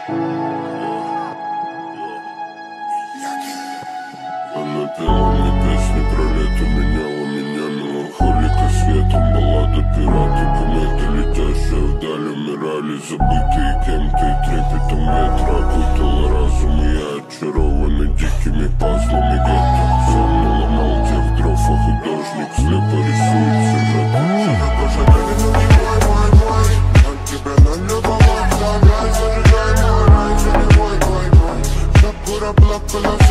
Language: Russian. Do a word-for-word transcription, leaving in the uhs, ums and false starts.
Она пела мне песни про лето, меняла меня меланхолика светом. Баллада пираты, кометы, летящие вдали, умирали, забытые кем-то и трепетом ветра. Окутала разум, и я очарованы дикими пазлами гетто. Сам наломал тех дров, а художник слепо рисует сюжет. Тебе на любовь, заграй, зажигай мой рай, за него, мой, мой. Шапура плакала.